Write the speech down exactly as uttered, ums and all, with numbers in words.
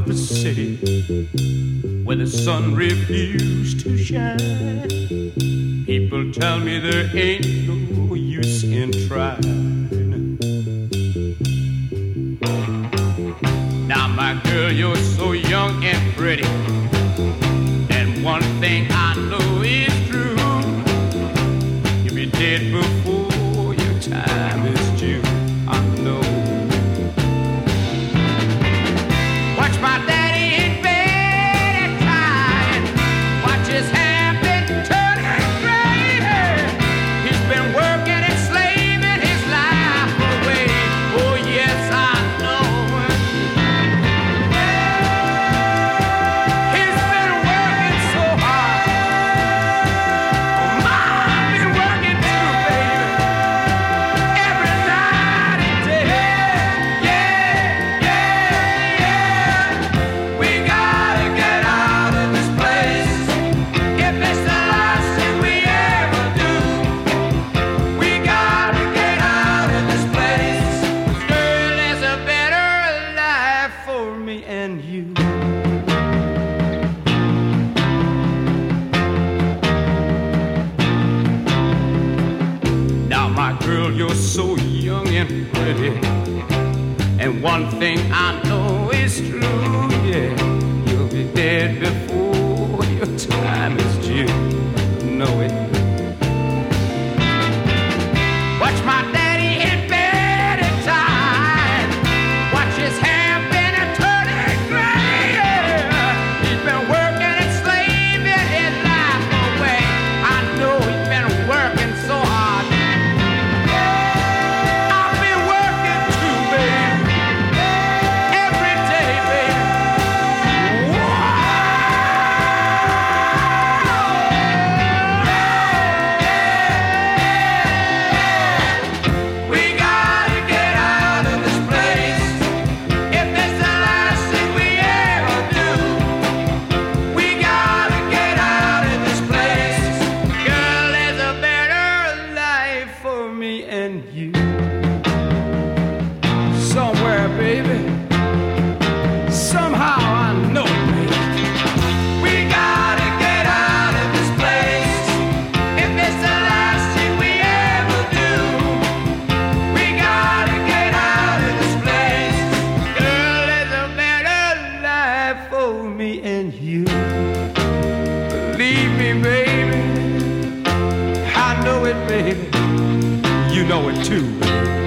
of the city where the sun refused to shine. People tell me there ain't no use in trying. Now, my girl, you're so young and pretty, and one thing I know is true: you'll be dead before your time is due. I know. Watch my daddy in bed and crying. Watch his hair been turning gray. He's been working and slaving his life away. Oh yes, I know. He's been working so hard. I've been working too, baby. Every night and day. Yeah, yeah, yeah. We gotta get out of this place. If it's the last thing we ever do, we gotta get out of this place. 'Cause girl, there's a better life for me and you. Now, my girl, you're so young and pretty, and one thing I know is true, yeah, you'll be dead before your time is due. Know it. Watch my daddy in bed at time. Watch his hair been a turning gray. He's been working and slaving his life away. I know he's been working so hard. I've been working too, baby. Every day, baby. We gotta get out of this place. If it's the last thing we ever do, we gotta get out of this place. Girl, there's a better life for me and you. Somewhere, baby. Somehow I know it, baby. We gotta get out of this place. If it's the last thing we ever do, we gotta get out of this place. Girl, there's a better life for me and you. Believe me, baby. I know it, baby. You know it too, baby.